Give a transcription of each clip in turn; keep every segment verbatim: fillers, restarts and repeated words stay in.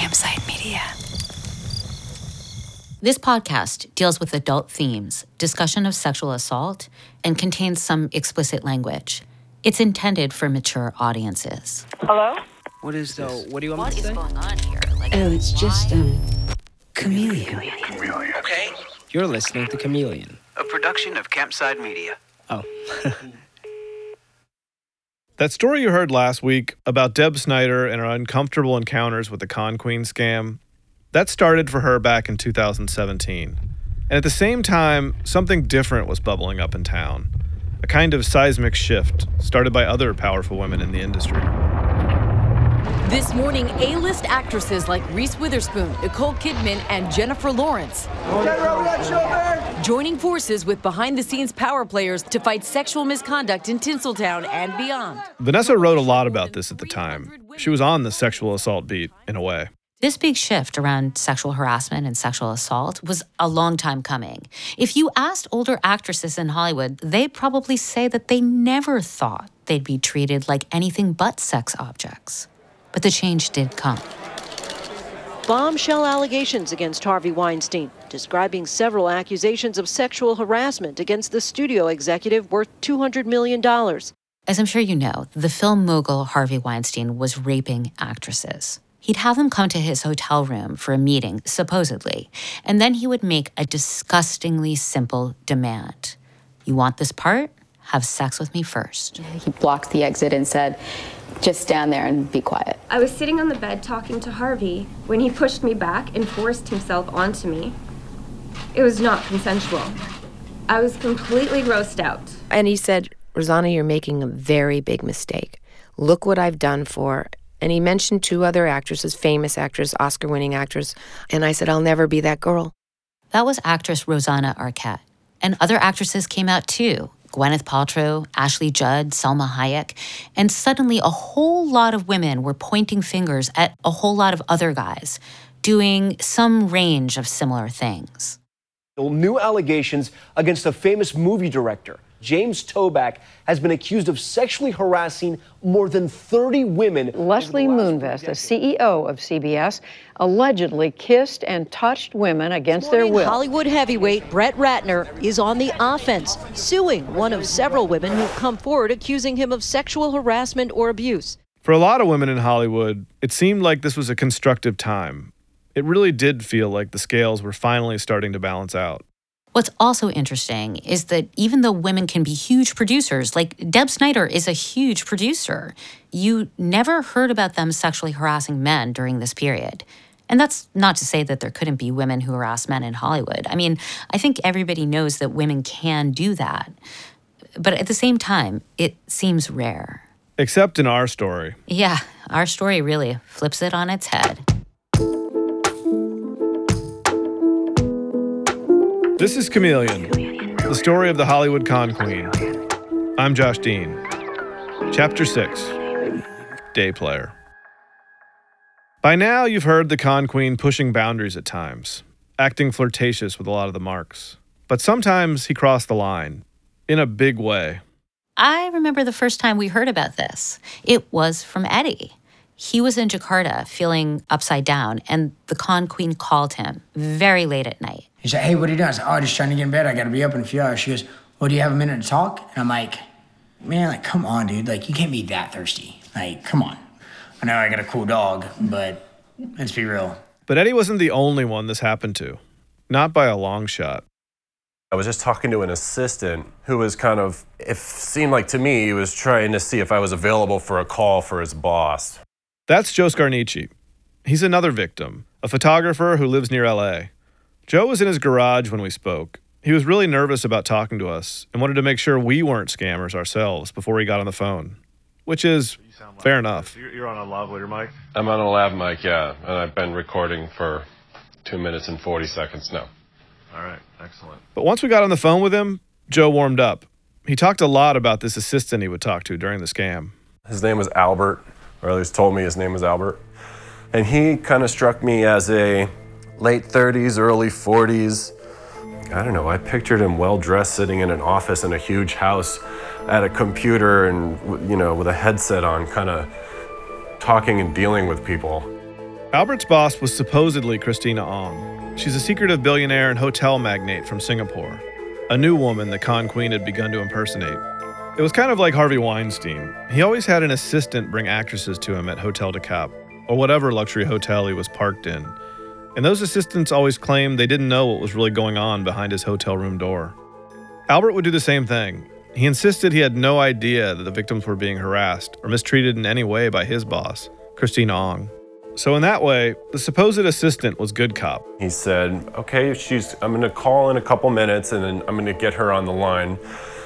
Campside Media. This podcast deals with adult themes, discussion of sexual assault, and contains some explicit language. It's intended for mature audiences. Hello? What is this? So, what do you want What me to is say? going on here? Like, Oh, it's just, why? um, Chameleon. Chameleon. Okay. You're listening to Chameleon. A production of Campside Media. Oh. That story you heard last week about Deb Snyder and her uncomfortable encounters with the Con Queen scam, that started for her back in two thousand seventeen. And at the same time, something different was bubbling up in town. A kind of seismic shift started by other powerful women in the industry. This morning, A-list actresses like Reese Witherspoon, Nicole Kidman, and Jennifer Lawrence joining forces with behind-the-scenes power players to fight sexual misconduct in Tinseltown and beyond. Vanessa wrote a lot about this at the time. She was on the sexual assault beat, in a way. This big shift around sexual harassment and sexual assault was a long time coming. If you asked older actresses in Hollywood, they'd probably say that they never thought they'd be treated like anything but sex objects. But the change did come. Bombshell allegations against Harvey Weinstein, describing several accusations of sexual harassment against the studio executive worth two hundred million dollars. As I'm sure you know, the film mogul Harvey Weinstein was raping actresses. He'd have them come to his hotel room for a meeting, supposedly, and then he would make a disgustingly simple demand. You want this part? Have sex with me first. He blocked the exit and said, just stand there and be quiet. I was sitting on the bed talking to Harvey when he pushed me back and forced himself onto me. It was not consensual. I was completely grossed out. And he said, Rosanna, you're making a very big mistake. Look what I've done for... And he mentioned two other actresses, famous actors, Oscar-winning actors. And I said, I'll never be that girl. That was actress Rosanna Arquette. And other actresses came out too. Gwyneth Paltrow, Ashley Judd, Salma Hayek. And suddenly a whole lot of women were pointing fingers at a whole lot of other guys, doing some range of similar things. New allegations against a famous movie director. James Toback has been accused of sexually harassing more than thirty women. Leslie Moonves, the C E O of C B S, allegedly kissed and touched women against their will. Hollywood heavyweight Brett Ratner is on the offense, suing one of several women who've come forward accusing him of sexual harassment or abuse. For a lot of women in Hollywood, it seemed like this was a constructive time. It really did feel like the scales were finally starting to balance out. What's also interesting is that even though women can be huge producers, like Deb Snyder is a huge producer, you never heard about them sexually harassing men during this period. And that's not to say that there couldn't be women who harass men in Hollywood. I mean, I think everybody knows that women can do that. But at the same time, it seems rare. Except in our story. Yeah, our story really flips it on its head. This is Chameleon, the story of the Hollywood Con Queen. I'm Josh Dean. Chapter six, Day Player. By now, you've heard the Con Queen pushing boundaries at times, acting flirtatious with a lot of the marks. But sometimes he crossed the line, in a big way. I remember the first time we heard about this. It was from Eddie. He was in Jakarta feeling upside down, and the Con Queen called him very late at night. He said, hey, what are you doing? I said, oh, just trying to get in bed. I got to be up in a few hours. She goes, well, do you have a minute to talk? And I'm like, man, like, come on, dude. Like, you can't be that thirsty. Like, come on. I know I got a cool dog, but let's be real. But Eddie wasn't the only one this happened to. Not by a long shot. I was just talking to an assistant who was kind of, it seemed like to me, he was trying to see if I was available for a call for his boss. That's Joe Scarnici. He's another victim, a photographer who lives near L A. Joe was in his garage when we spoke. He was really nervous about talking to us and wanted to make sure we weren't scammers ourselves before he got on the phone, which is like fair enough. You're on a lavalier mic? I'm on a lav mic, yeah, and I've been recording for two minutes and forty seconds now. All right, excellent. But once we got on the phone with him, Joe warmed up. He talked a lot about this assistant he would talk to during the scam. His name was Albert, or at least told me his name was Albert. And he kind of struck me as a late thirties, early forties. I don't know, I pictured him well-dressed sitting in an office in a huge house at a computer and, you know, with a headset on, kind of talking and dealing with people. Albert's boss was supposedly Christina Ong. She's a secretive billionaire and hotel magnate from Singapore, a new woman the Con Queen had begun to impersonate. It was kind of like Harvey Weinstein. He always had an assistant bring actresses to him at Hotel de Cap, or whatever luxury hotel he was parked in. And those assistants always claimed they didn't know what was really going on behind his hotel room door. Albert would do the same thing. He insisted he had no idea that the victims were being harassed or mistreated in any way by his boss, Christina Ong. So in that way, the supposed assistant was good cop. He said, okay, she's, I'm gonna call in a couple minutes and then I'm gonna get her on the line.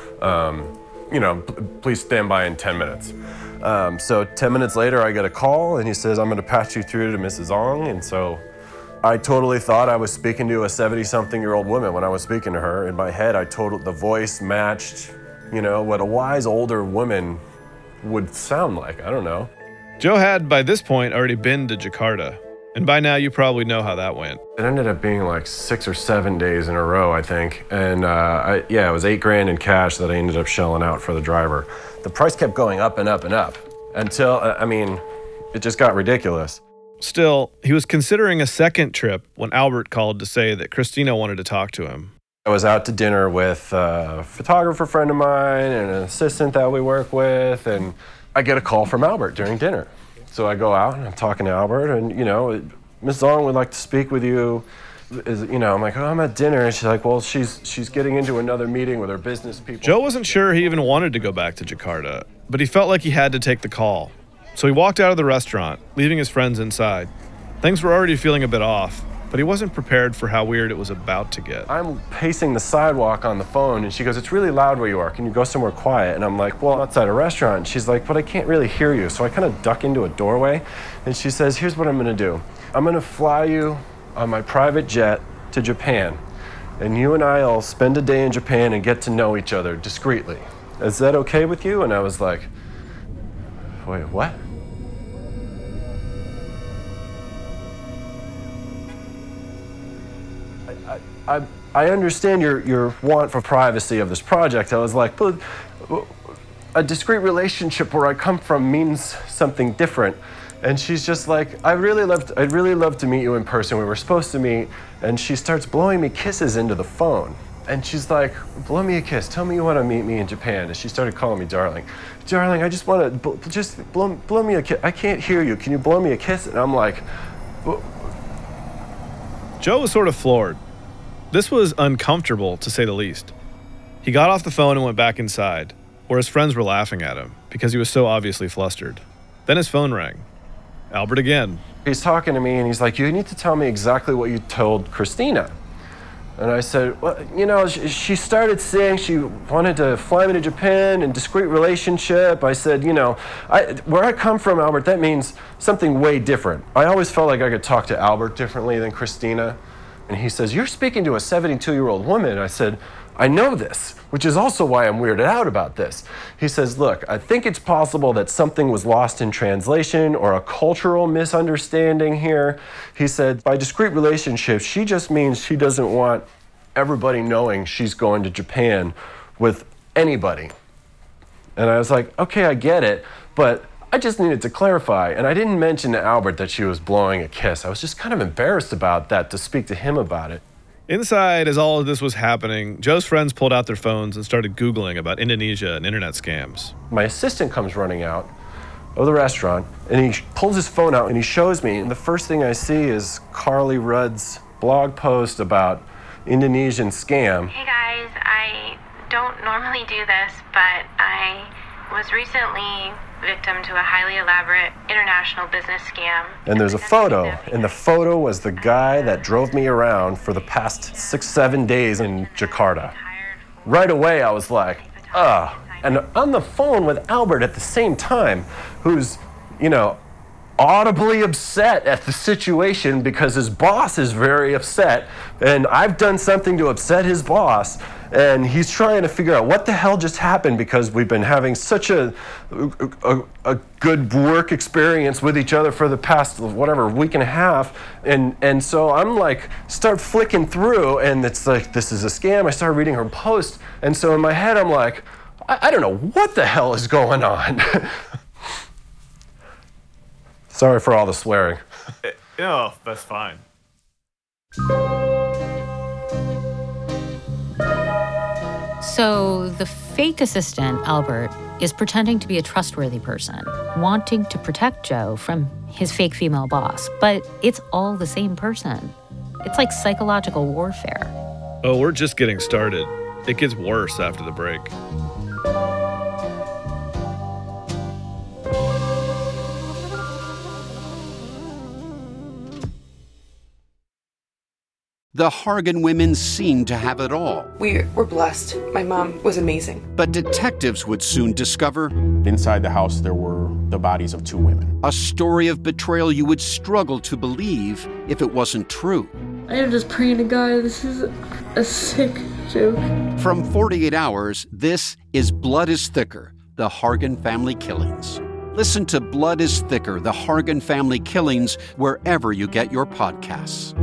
Um, you know, p- please stand by in ten minutes. Um, so ten minutes later, I get a call and he says, I'm gonna patch you through to Missus Ong. And so I totally thought I was speaking to a seventy-something-year-old woman when I was speaking to her. In my head, I total the voice matched, you know, what a wise older woman would sound like. I don't know. Joe had, by this point, already been to Jakarta. And by now, you probably know how that went. It ended up being like six or seven days in a row, I think. And uh, I, yeah, it was eight grand in cash that I ended up shelling out for the driver. The price kept going up and up and up until, I mean, it just got ridiculous. Still, he was considering a second trip when Albert called to say that Christina wanted to talk to him. I was out to dinner with a photographer friend of mine and an assistant that we work with, and I get a call from Albert during dinner. So I go out and I'm talking to Albert, and you know, Miss Ong would like to speak with you. Is, you know, I'm like, oh, I'm at dinner, and she's like, well, she's she's getting into another meeting with her business people. Joe wasn't sure he even wanted to go back to Jakarta, but he felt like he had to take the call. So he walked out of the restaurant, leaving his friends inside. Things were already feeling a bit off, but he wasn't prepared for how weird it was about to get. I'm pacing the sidewalk on the phone, and she goes, it's really loud where you are. Can you go somewhere quiet? And I'm like, well, outside a restaurant. And she's like, but I can't really hear you. So I kind of duck into a doorway, and she says, here's what I'm gonna do. I'm gonna fly you on my private jet to Japan, and you and I'll spend a day in Japan and get to know each other discreetly. Is that okay with you? And I was like, wait, what? I, I, I understand your, your want for privacy of this project. I was like, but a discreet relationship where I come from means something different. And she's just like, I really loved, I'd really love to meet you in person. We were supposed to meet. And she starts blowing me kisses into the phone. And she's like, blow me a kiss. Tell me you want to meet me in Japan. And she started calling me darling. Darling, I just want to, just blow, blow me a kiss. I can't hear you. Can you blow me a kiss? And I'm like, well, Joe was sort of floored. This was uncomfortable, to say the least. He got off the phone and went back inside, where his friends were laughing at him because he was so obviously flustered. Then his phone rang. Albert again. He's talking to me and he's like, you need to tell me exactly what you told Christina. And I said, well, you know, she started saying she wanted to fly me to Japan in discreet relationship. I said, you know, I, where I come from, Albert, that means something way different. I always felt like I could talk to Albert differently than Christina. And he says, you're speaking to a seventy-two-year-old woman. I said, I know this, which is also why I'm weirded out about this. He says, look, I think it's possible that something was lost in translation or a cultural misunderstanding here. He said, by discreet relationship, she just means she doesn't want everybody knowing she's going to Japan with anybody. And I was like, okay, I get it, but I just needed to clarify. And I didn't mention to Albert that she was blowing a kiss. I was just kind of embarrassed about that to speak to him about it. Inside, as all of this was happening, Joe's friends pulled out their phones and started Googling about Indonesia and internet scams. My assistant comes running out of the restaurant, and he pulls his phone out and he shows me, and the first thing I see is Carly Rudd's blog post about Indonesian scam. Hey guys, I don't normally do this, but I was recently victim to a highly elaborate international business scam. And there's a photo, and the photo was the guy that drove me around for the past six, seven days in Jakarta. Right away, I was like, ugh. And on the phone with Albert at the same time, who's, you know, audibly upset at the situation because his boss is very upset, and I've done something to upset his boss, and he's trying to figure out what the hell just happened because we've been having such a, a, a good work experience with each other for the past, whatever, week and a half. And, and so I'm like, start flicking through, and it's like, this is a scam. I start reading her post. And so in my head, I'm like, I, I don't know what the hell is going on. Sorry for all the swearing. Oh, that's fine. So the fake assistant, Albert, is pretending to be a trustworthy person, wanting to protect Joe from his fake female boss. But it's all the same person. It's like psychological warfare. Oh, we're just getting started. It gets worse after the break. The Hargan women seemed to have it all. We were blessed. My mom was amazing. But detectives would soon discover inside the house there were the bodies of two women. A story of betrayal you would struggle to believe if it wasn't true. I am just praying to God, this is a sick joke. From forty-eight hours, this is Blood is Thicker, the Hargan family killings. Listen to Blood is Thicker, the Hargan family killings, wherever you get your podcasts.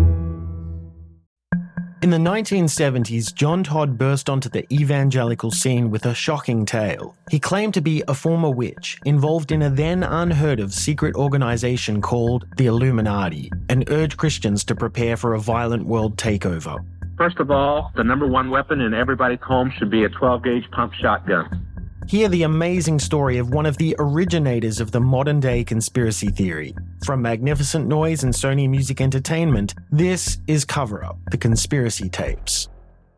In the nineteen seventies, John Todd burst onto the evangelical scene with a shocking tale. He claimed to be a former witch involved in a then unheard-of secret organization called the Illuminati and urged Christians to prepare for a violent world takeover. First of all, the number one weapon in everybody's home should be a twelve gauge pump shotgun. Hear the amazing story of one of the originators of the modern-day conspiracy theory. From Magnificent Noise and Sony Music Entertainment, this is Cover Up, the conspiracy tapes.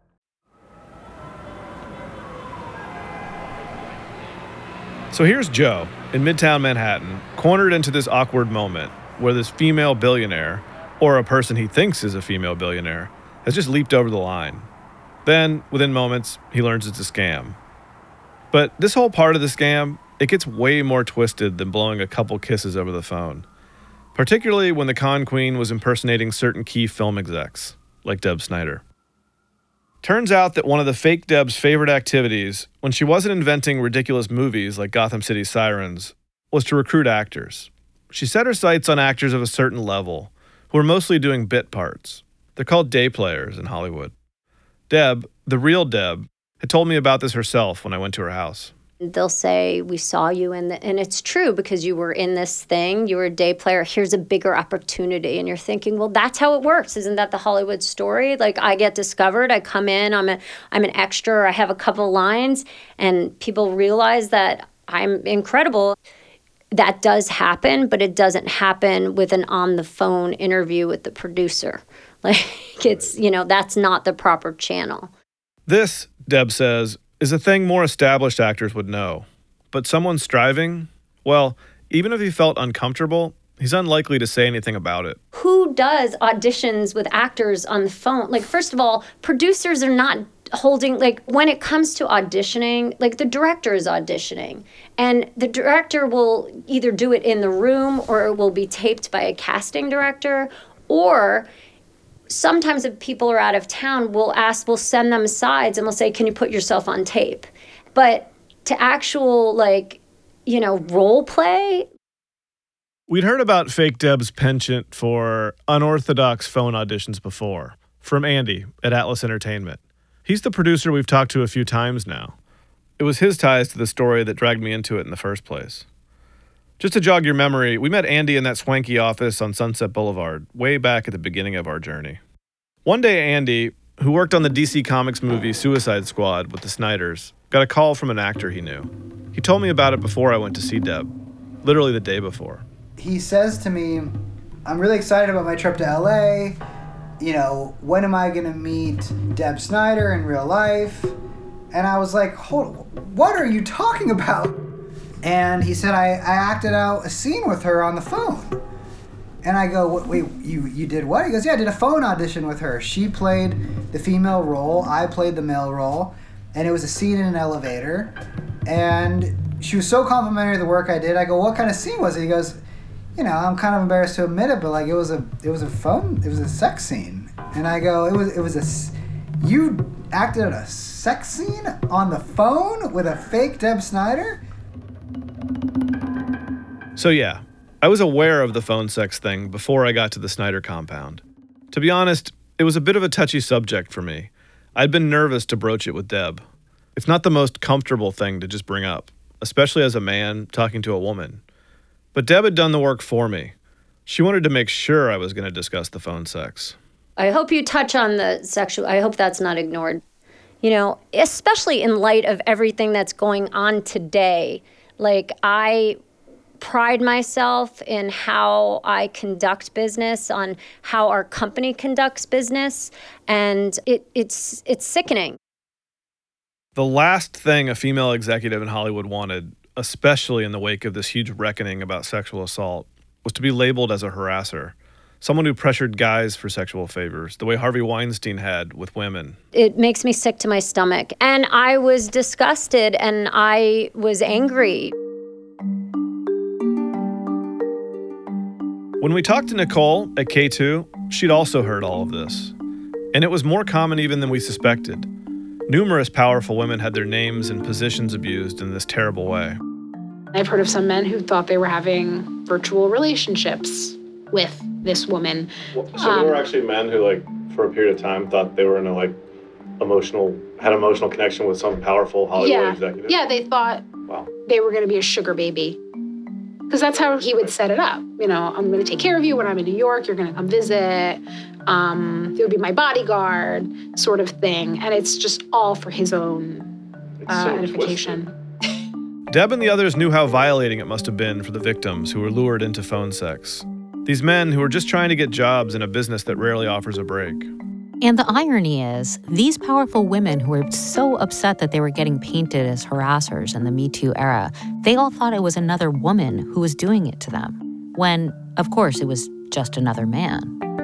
So here's Joe in Midtown Manhattan, cornered into this awkward moment where this female billionaire, or a person he thinks is a female billionaire, has just leaped over the line. Then, within moments, he learns it's a scam. But this whole part of the scam, it gets way more twisted than blowing a couple kisses over the phone. Particularly when the con queen was impersonating certain key film execs, like Deb Snyder. Turns out that one of the fake Deb's favorite activities, when she wasn't inventing ridiculous movies like Gotham City Sirens, was to recruit actors. She set her sights on actors of a certain level, who were mostly doing bit parts. They're called day players in Hollywood. Deb, the real Deb, had told me about this herself when I went to her house. They'll say, we saw you in the, and it's true because you were in this thing, you were a day player, here's a bigger opportunity. And you're thinking, well, that's how it works. Isn't that the Hollywood story? Like I get discovered, I come in, I'm a, I'm an extra, or I have a couple lines, and people realize that I'm incredible. That does happen, but it doesn't happen with an on-the-phone interview with the producer. Like it's, you know, that's not the proper channel. This, Deb says, is a thing more established actors would know. But someone striving, well, even if he felt uncomfortable, he's unlikely to say anything about it. Who does auditions with actors on the phone? Like, first of all, producers are not holding, like, when it comes to auditioning, like, the director is auditioning. And the director will either do it in the room or it will be taped by a casting director, or sometimes if people are out of town, we'll ask, we'll send them sides and we'll say, can you put yourself on tape? But to actual, like, you know, role play. We'd heard about fake Deb's penchant for unorthodox phone auditions before, from Andy at Atlas Entertainment. He's the producer we've talked to a few times now. It was his ties to the story that dragged me into it in the first place. Just to jog your memory, we met Andy in that swanky office on Sunset Boulevard, way back at the beginning of our journey. One day, Andy, who worked on the D C Comics movie Suicide Squad with the Snyders, got a call from an actor he knew. He told me about it before I went to see Deb, literally the day before. He says to me, I'm really excited about my trip to L A. You know, when am I going to meet Deb Snyder in real life? And I was like, hold, what are you talking about? And he said, I, I acted out a scene with her on the phone. And I go, wait, you, you did what? He goes, yeah, I did a phone audition with her. She played the female role, I played the male role, and it was a scene in an elevator. And she was so complimentary of the work I did. I go, what kind of scene was it? He goes, you know, I'm kind of embarrassed to admit it, but like it was a, it was a phone, it was a sex scene. And I go, it was, it was a, you acted out a sex scene on the phone with a fake Deb Snyder? So yeah, I was aware of the phone sex thing before I got to the Snyder compound. To be honest, it was a bit of a touchy subject for me. I'd been nervous to broach it with Deb. It's not the most comfortable thing to just bring up, especially as a man talking to a woman. But Deb had done the work for me. She wanted to make sure I was going to discuss the phone sex. I hope you touch on the sexual, I hope that's not ignored. You know, especially in light of everything that's going on today. Like, I pride myself in how I conduct business, on how our company conducts business, and it, it's it's sickening. The last thing a female executive in Hollywood wanted, especially in the wake of this huge reckoning about sexual assault, was to be labeled as a harasser. Someone who pressured guys for sexual favors, the way Harvey Weinstein had with women. It makes me sick to my stomach. And I was disgusted and I was angry. When we talked to Nicole at K two, she'd also heard all of this. And it was more common even than we suspected. Numerous powerful women had their names and positions abused in this terrible way. I've heard of some men who thought they were having virtual relationships with this woman. So um, there were actually men who, like, for a period of time thought they were in a, like, emotional, had emotional connection with some powerful Hollywood yeah. executive? Yeah, they thought wow. they were going to be a sugar baby. Because that's how he would set it up. You know, I'm going to take care of you when I'm in New York. You're going to come visit. Um, it would be my bodyguard sort of thing. And it's just all for his own uh, so edification. Deb and the others knew how violating it must have been for the victims who were lured into phone sex. These men who were just trying to get jobs in a business that rarely offers a break. And the irony is, these powerful women who were so upset that they were getting painted as harassers in the Me Too era, they all thought it was another woman who was doing it to them, when, of course, it was just another man.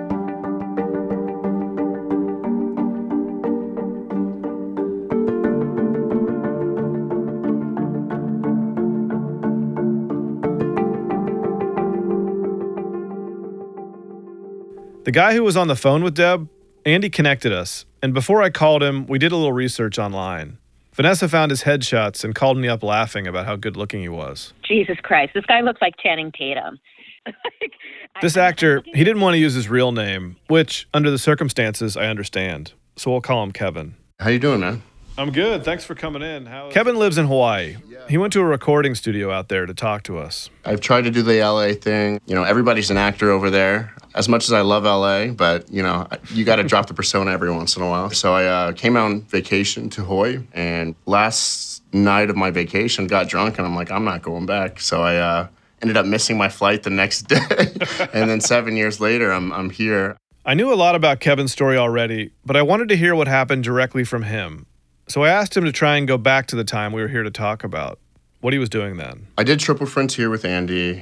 The guy who was on the phone with Deb, Andy, connected us, and before I called him, we did a little research online. Vanessa found his headshots and called me up laughing about how good-looking he was. Jesus Christ, this guy looks like Channing Tatum. This actor, he didn't want to use his real name, which, under the circumstances, I understand. So we'll call him Kevin. How you doing, man? I'm good. Thanks for coming in. How is- Kevin lives in Hawaii. He went to a recording studio out there to talk to us. I've tried to do the L A thing. You know, everybody's an actor over there. As much as I love L A, but, you know, you got to drop the persona every once in a while. So I uh, came out on vacation to Hawaii, and last night of my vacation, got drunk, and I'm like, I'm not going back. So I uh, ended up missing my flight the next day. And then seven years later, I'm I'm here. I knew a lot about Kevin's story already, but I wanted to hear what happened directly from him. So I asked him to try and go back to the time we were here to talk about, what he was doing then. I did Triple Frontier with Andy.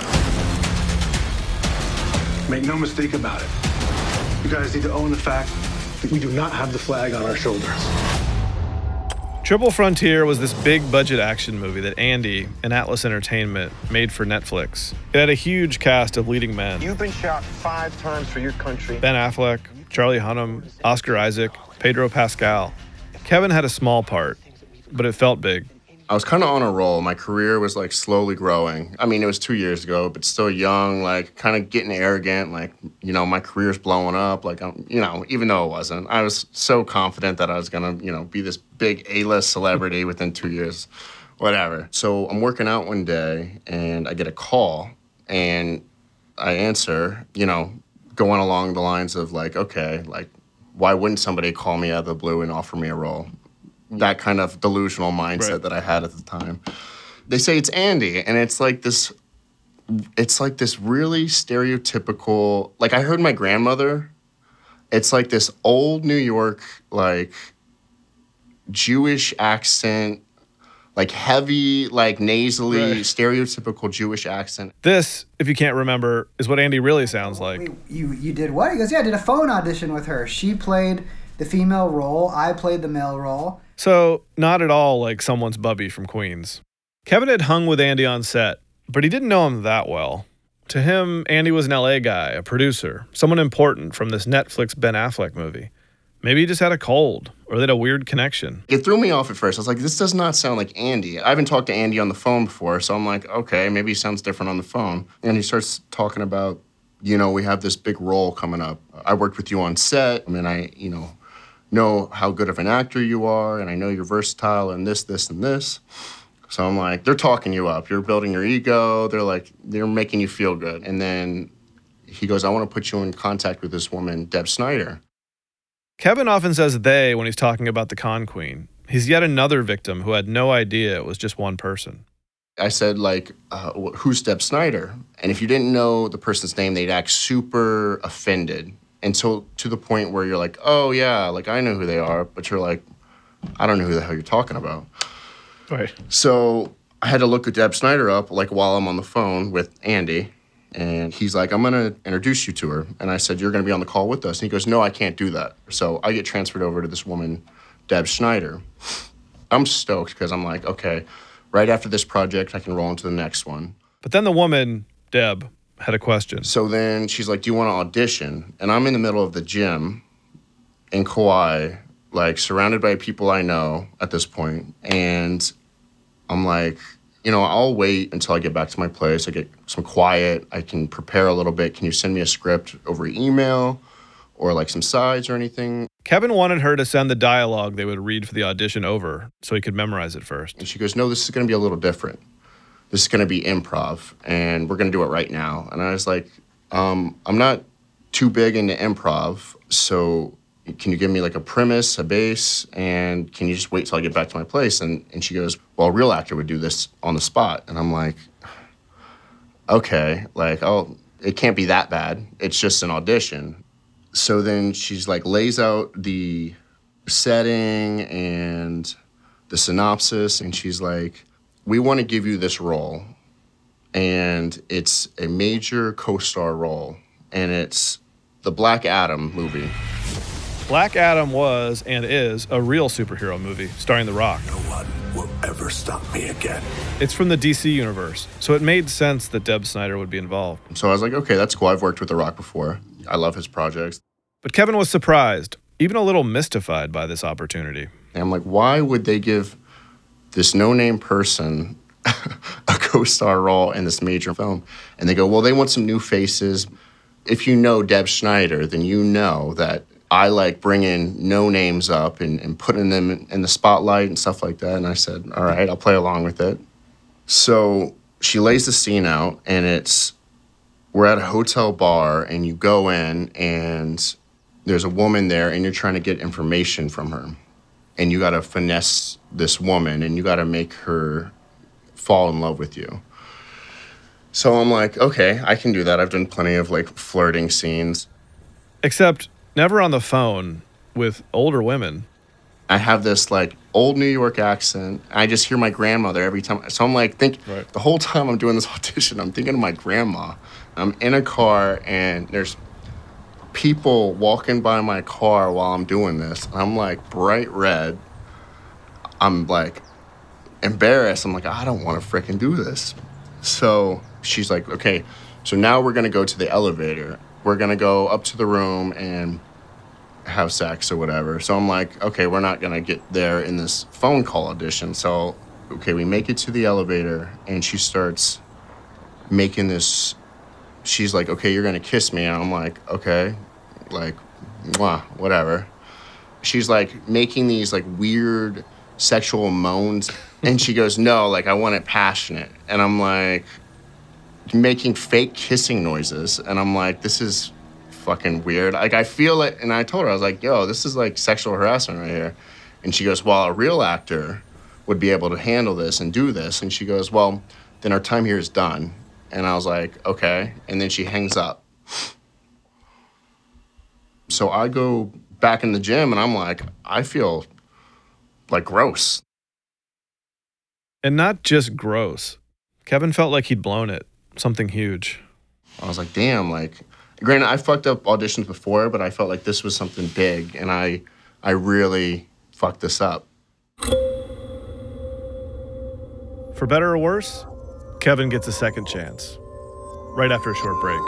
Make no mistake about it. You guys need to own the fact that we do not have the flag on our shoulders. Triple Frontier was this big budget action movie that Andy and Atlas Entertainment made for Netflix. It had a huge cast of leading men. You've been shot five times for your country. Ben Affleck, Charlie Hunnam, Oscar Isaac, Pedro Pascal. Kevin had a small part, but it felt big. I was kind of on a roll. My career was like slowly growing. I mean, it was two years ago, but still young, like kind of getting arrogant. Like, you know, my career's blowing up. Like, I'm, you know, even though it wasn't, I was so confident that I was going to, you know, be this big A-list celebrity within two years, whatever. So I'm working out one day and I get a call and I answer, you know, going along the lines of like, okay, like, why wouldn't somebody call me out of the blue and offer me a role? That kind of delusional mindset right. that I had at the time. They say it's Andy, and it's like this, it's like this really stereotypical, like I heard my grandmother, it's like this old New York, like Jewish accent, like heavy, like nasally, right. stereotypical Jewish accent. This, if you can't remember, is what Andy really sounds like. Wait, you, you did what? He goes, yeah, I did a phone audition with her. She played the female role, I played the male role. So, not at all like someone's bubby from Queens. Kevin had hung with Andy on set, but he didn't know him that well. To him, Andy was an L A guy, a producer, someone important from this Netflix Ben Affleck movie. Maybe he just had a cold, or they had a weird connection. It threw me off at first. I was like, this does not sound like Andy. I haven't talked to Andy on the phone before, so I'm like, okay, maybe he sounds different on the phone. And he starts talking about, you know, we have this big role coming up. I worked with you on set. I mean, I, you know, know how good of an actor you are, and I know you're versatile and this, this, and this. So I'm like, they're talking you up. You're building your ego. They're like, they're making you feel good. And then he goes, I want to put you in contact with this woman, Deb Snyder. Kevin often says they when he's talking about the con queen. He's yet another victim who had no idea it was just one person. I said, like, uh, who's Deb Snyder? And if you didn't know the person's name, they'd act super offended until to the point where you're like, oh, yeah, like, I know who they are. But you're like, I don't know who the hell you're talking about. Right. So I had to look at Deb Snyder up, like, while I'm on the phone with Andy. And he's like, I'm going to introduce you to her. And I said, you're going to be on the call with us. And he goes, no, I can't do that. So I get transferred over to this woman, Deb Snyder. I'm stoked because I'm like, okay, right after this project, I can roll into the next one. But then the woman, Deb, had a question. So then she's like, do you want to audition? And I'm in the middle of the gym in Kauai, like surrounded by people I know at this point. And I'm like, you know, I'll wait until I get back to my place. I get some quiet. I can prepare a little bit. Can you send me a script over email or like some sides or anything? Kevin wanted her to send the dialogue they would read for the audition over so he could memorize it first. And she goes, no, this is going to be a little different. This is going to be improv, and we're going to do it right now. And I was like, um, I'm not too big into improv, so can you give me like a premise, a base, and can you just wait till I get back to my place? And and she goes, well, a real actor would do this on the spot. And I'm like, okay, like, oh, it can't be that bad. It's just an audition. So then she's like, lays out the setting and the synopsis, and she's like, we want to give you this role, and it's a major co-star role, and it's the Black Adam movie. Black Adam was and is a real superhero movie starring The Rock. No one will ever stop me again. It's from the D C universe, so it made sense that Deb Snyder would be involved. So I was like, okay, that's cool. I've worked with The Rock before. I love his projects. But Kevin was surprised, even a little mystified by this opportunity. And I'm like, why would they give this no-name person a co-star role in this major film? And they go, well, they want some new faces. If you know Deb Snyder, then you know that I like bringing no names up and, and putting them in, in the spotlight and stuff like that. And I said, all right, I'll play along with it. So she lays the scene out, and it's, we're at a hotel bar, and you go in, and there's a woman there, and you're trying to get information from her. And you got to finesse this woman, and you got to make her fall in love with you. So I'm like, okay, I can do that. I've done plenty of like flirting scenes. Except never on the phone with older women. I have this like old New York accent. I just hear my grandmother every time. So I'm like, think right. The whole time I'm doing this audition, I'm thinking of my grandma. I'm in a car, and there's people walking by my car while I'm doing this. I'm like bright red. I'm like embarrassed. I'm like, I don't want to freaking do this. So she's like, okay, so now we're going to go to the elevator. We're going to go up to the room and have sex or whatever. So I'm like, okay, we're not going to get there in this phone call audition. So, okay, we make it to the elevator, and she starts making this, she's like, okay, you're going to kiss me. And I'm like, okay, like, mwah, whatever. She's like making these like weird sexual moans. And she goes, no, like, I want it passionate. And I'm like, making fake kissing noises. And I'm like, this is fucking weird. Like, I feel it. And I told her, I was like, yo, this is like sexual harassment right here. And she goes, well, a real actor would be able to handle this and do this. And she goes, well, then our time here is done. And I was like, okay. And then she hangs up. So I go back in the gym, and I'm like, I feel like gross. And not just gross. Kevin felt like he'd blown it. Something huge. I was like, damn, like, granted, I fucked up auditions before, but I felt like this was something big, and I, I really fucked this up. For better or worse, Kevin gets a second chance. Right after a short break.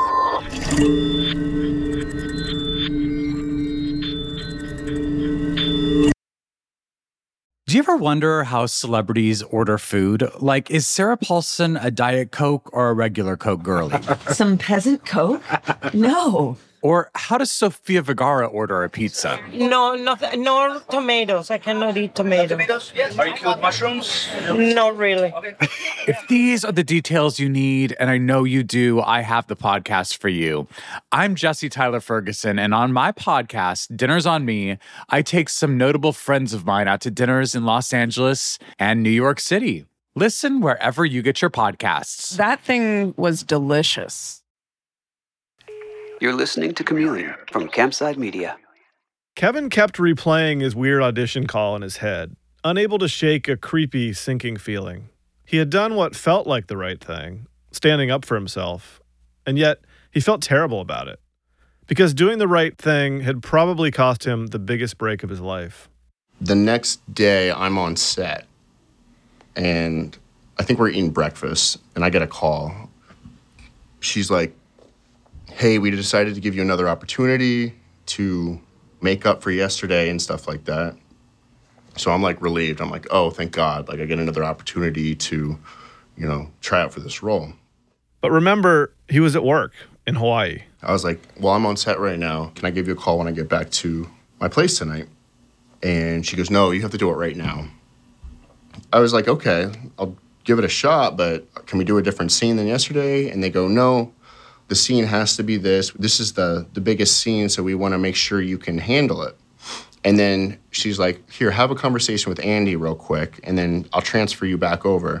Do you ever wonder how celebrities order food? Like, is Sarah Paulson a Diet Coke or a regular Coke girlie? Some peasant Coke? No. Or how does Sofia Vergara order a pizza? No, no, no tomatoes. I cannot eat tomatoes. Tomatoes? Yes. Are you cool with mushrooms? Not really. If these are the details you need, and I know you do, I have the podcast for you. I'm Jesse Tyler Ferguson, and on my podcast, Dinners on Me, I take some notable friends of mine out to dinners in Los Angeles and New York City. Listen wherever you get your podcasts. That thing was delicious. You're listening to Chameleon from Campside Media. Kevin kept replaying his weird audition call in his head, unable to shake a creepy, sinking feeling. He had done what felt like the right thing, standing up for himself, and yet he felt terrible about it, because doing the right thing had probably cost him the biggest break of his life. The next day, I'm on set, and I think we're eating breakfast, and I get a call. She's like, hey, we decided to give you another opportunity to make up for yesterday and stuff like that. So I'm like relieved. I'm like, oh, thank God. Like I get another opportunity to, you know, try out for this role. But remember, he was at work in Hawaii. I was like, well, I'm on set right now. Can I give you a call when I get back to my place tonight? And she goes, no, you have to do it right now. I was like, okay, I'll give it a shot, but can we do a different scene than yesterday? And they go, no. The scene has to be this. This is the, the biggest scene, so we want to make sure you can handle it. And then she's like, here, have a conversation with Andy real quick, and then I'll transfer you back over.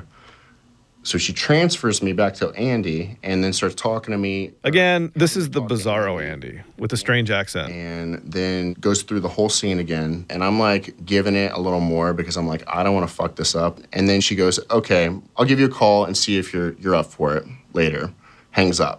So she transfers me back to Andy and then starts talking to me. Again, this is the bizarro Andy with a strange accent. And then goes through the whole scene again. And I'm like giving it a little more because I'm like, I don't want to fuck this up. And then she goes, okay, I'll give you a call and see if you're you're up for it later. Hangs up.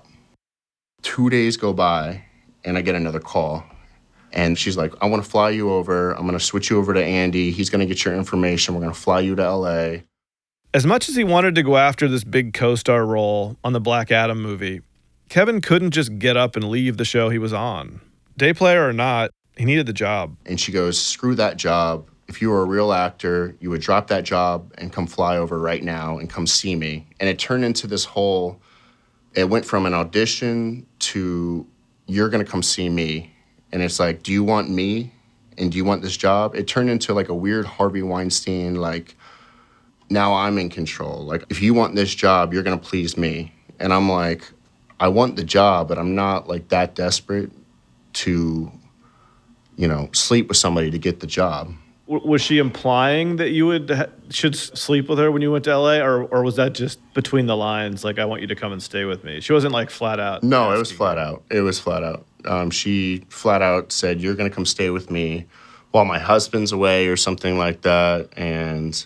Two days go by, and I get another call. And she's like, I want to fly you over. I'm going to switch you over to Andy. He's going to get your information. We're going to fly you to L A. As much as he wanted to go after this big co-star role on the Black Adam movie, Kevin couldn't just get up and leave the show he was on. Day player or not, he needed the job. And she goes, screw that job. If you were a real actor, you would drop that job and come fly over right now and come see me. And it turned into this whole... It went from an audition to, you're going to come see me. And it's like, do you want me? And do you want this job? It turned into like a weird Harvey Weinstein, like, now I'm in control. Like, if you want this job, you're going to please me. And I'm like, I want the job, but I'm not like that desperate to, you know, sleep with somebody to get the job. Was she implying that you would ha- should sleep with her when you went to L A, or or was that just between the lines, like, I want you to come and stay with me? She wasn't, like, flat out. No, it was flat out. It was flat out. Um, she flat out said, you're going to come stay with me while my husband's away or something like that, and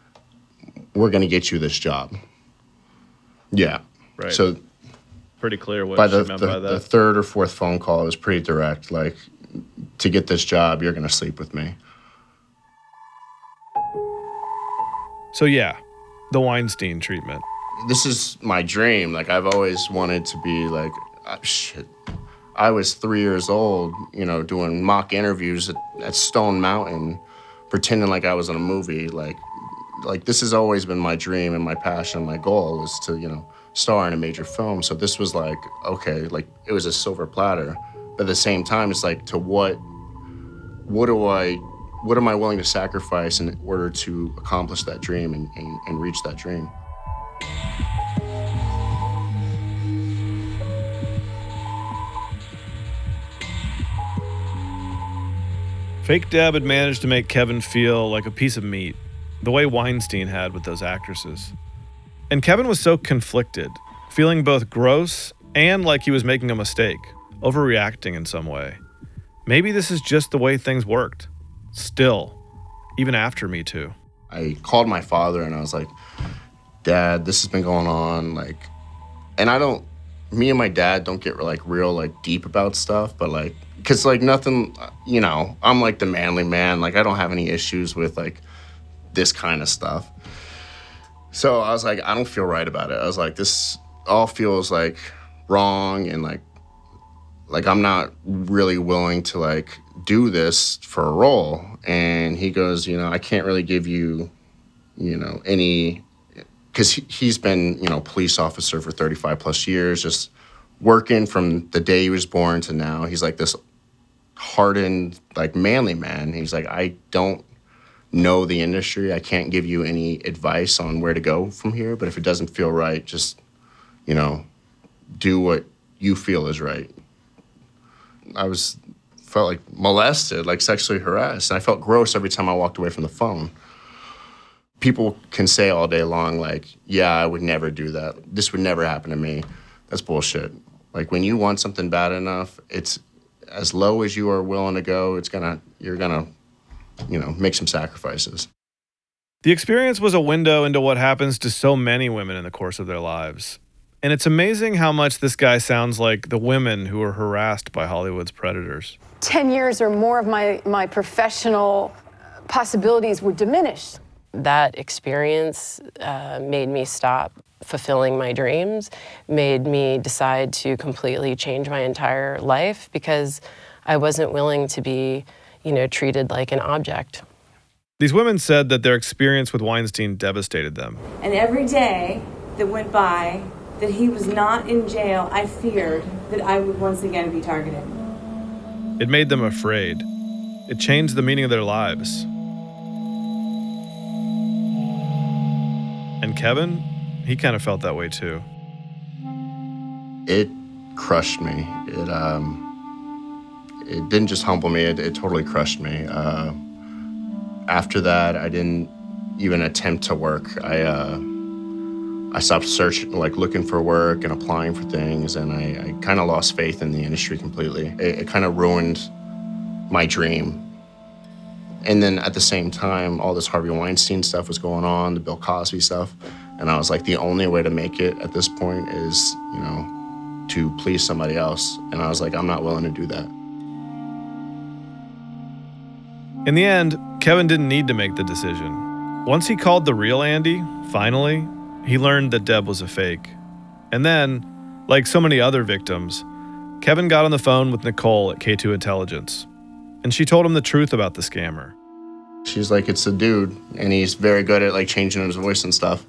we're going to get you this job. Yeah. Right. So pretty clear what by she the, meant the, by that. the third or fourth phone call, it was pretty direct. Like, to get this job, you're going to sleep with me. So yeah, the Weinstein treatment. This is my dream. Like, I've always wanted to be like, uh, shit. I was three years old, you know, doing mock interviews at, at Stone Mountain, pretending like I was in a movie. Like, like this has always been my dream and my passion and my goal is to, you know, star in a major film. So this was like, okay, like it was a silver platter. But at the same time, it's like, to what, what do I, what am I willing to sacrifice in order to accomplish that dream and, and, and reach that dream? Fake Deb had managed to make Kevin feel like a piece of meat, the way Weinstein had with those actresses. And Kevin was so conflicted, feeling both gross and like he was making a mistake, overreacting in some way. Maybe this is just the way things worked. Still, even after Me Too. I called my father and I was like, Dad, this has been going on, like, and I don't, me and my dad don't get like real like deep about stuff, but like, cause like nothing, you know, I'm like the manly man, like I don't have any issues with like this kind of stuff. So I was like, I don't feel right about it. I was like, this all feels like wrong and like, like I'm not really willing to like do this for a role. And he goes, you know, I can't really give you, you know, any, because he, he's been, you know, police officer for thirty-five plus years, just working from the day he was born to now. He's like this hardened, like manly man. He's like, I don't know the industry. I can't give you any advice on where to go from here, but if it doesn't feel right, just, you know, do what you feel is right. I was felt like molested, like sexually harassed, and I felt gross every time I walked away from the phone. People can say all day long, like, yeah, I would never do that. This would never happen to me. That's bullshit. Like, when you want something bad enough, it's as low as you are willing to go, it's gonna, you're gonna, you know, make some sacrifices. The experience was a window into what happens to so many women in the course of their lives. And it's amazing how much this guy sounds like the women who are harassed by Hollywood's predators. Ten years or more of my, my professional possibilities were diminished. That experience uh, made me stop fulfilling my dreams, made me decide to completely change my entire life because I wasn't willing to be, you know, treated like an object. These women said that their experience with Weinstein devastated them. And every day that went by that he was not in jail, I feared that I would once again be targeted. It made them afraid. It changed the meaning of their lives. And Kevin, he kind of felt that way too. It crushed me. It um, it didn't just humble me, it, it totally crushed me. Uh, after that, I didn't even attempt to work. I uh, I stopped searching, like looking for work and applying for things, and I, I kind of lost faith in the industry completely. It, it kind of ruined my dream. And then at the same time, all this Harvey Weinstein stuff was going on, the Bill Cosby stuff, and I was like, the only way to make it at this point is, you know, to please somebody else. And I was like, I'm not willing to do that. In the end, Kevin didn't need to make the decision. Once he called the real Andy, finally, he learned that Deb was a fake. And then, like so many other victims, Kevin got on the phone with Nicole at K two Intelligence, and she told him the truth about the scammer. She's like, it's a dude, and he's very good at like changing his voice and stuff.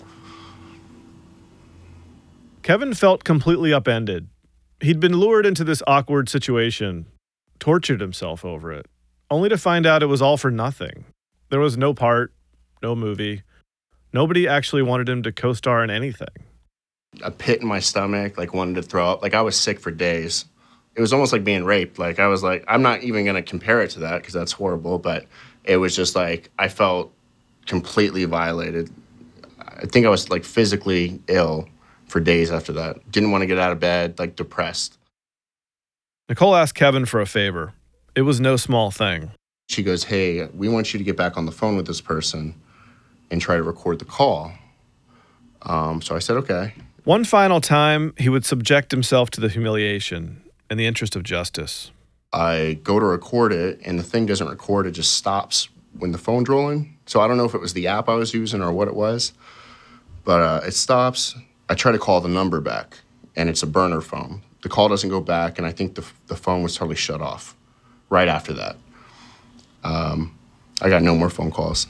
Kevin felt completely upended. He'd been lured into this awkward situation, tortured himself over it, only to find out it was all for nothing. There was no part, no movie. Nobody actually wanted him to co-star in anything. A pit in my stomach, like wanted to throw up. Like I was sick for days. It was almost like being raped. Like I was like, I'm not even going to compare it to that because that's horrible. But it was just like, I felt completely violated. I think I was like physically ill for days after that. Didn't want to get out of bed, like depressed. Nicole asked Kevin for a favor. It was no small thing. She goes, hey, we want you to get back on the phone with this person and try to record the call. Um, so I said, okay. One final time, he would subject himself to the humiliation in the interest of justice. I go to record it, and the thing doesn't record. It just stops when the phone's rolling. So I don't know if it was the app I was using or what it was, but uh, it stops. I try to call the number back, and it's a burner phone. The call doesn't go back, and I think the, the phone was totally shut off right after that. Um, I got no more phone calls.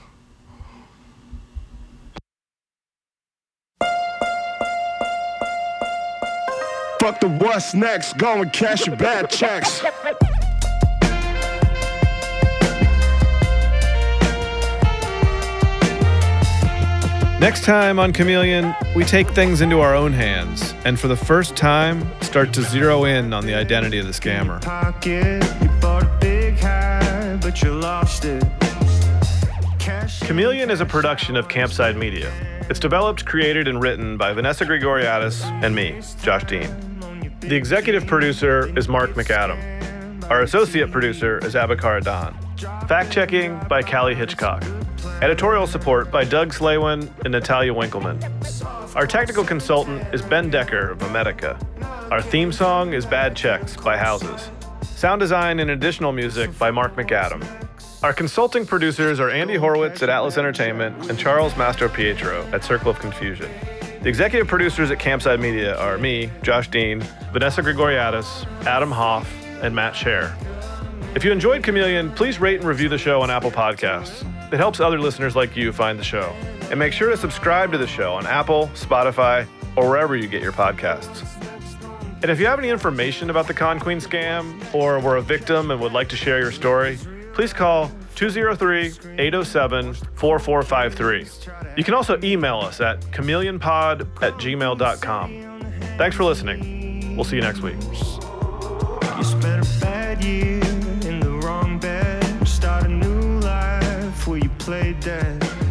Fuck the what's next, go and cash your bad checks. Next time on Chameleon, we take things into our own hands and for the first time start to zero in on the identity of the scammer. Chameleon is a production of Campside Media. It's developed, created, and written by Vanessa Grigoriadis and me, Josh Dean. The executive producer is Mark McAdam. Our associate producer is Abakar Adan. Fact-checking by Callie Hitchcock. Editorial support by Doug Slaywin and Natalia Winkleman. Our technical consultant is Ben Decker of America. Our theme song is Bad Checks by Houses. Sound design and additional music by Mark McAdam. Our consulting producers are Andy Horowitz at Atlas Entertainment and Charles Mastro Pietro at Circle of Confusion. The executive producers at Campside Media are me, Josh Dean, Vanessa Grigoriadis, Adam Hoff, and Matt Scher. If you enjoyed Chameleon, please rate and review the show on Apple Podcasts. It helps other listeners like you find the show. And make sure to subscribe to the show on Apple, Spotify, or wherever you get your podcasts. And if you have any information about the Con Queen scam or were a victim and would like to share your story, please call two oh three, eight oh seven, four four five three. You can also email us at chameleonpod at gmail dot com. Thanks for listening. We'll see you next week. You spent a bad year in the wrong bed. Start a new life where you played dead.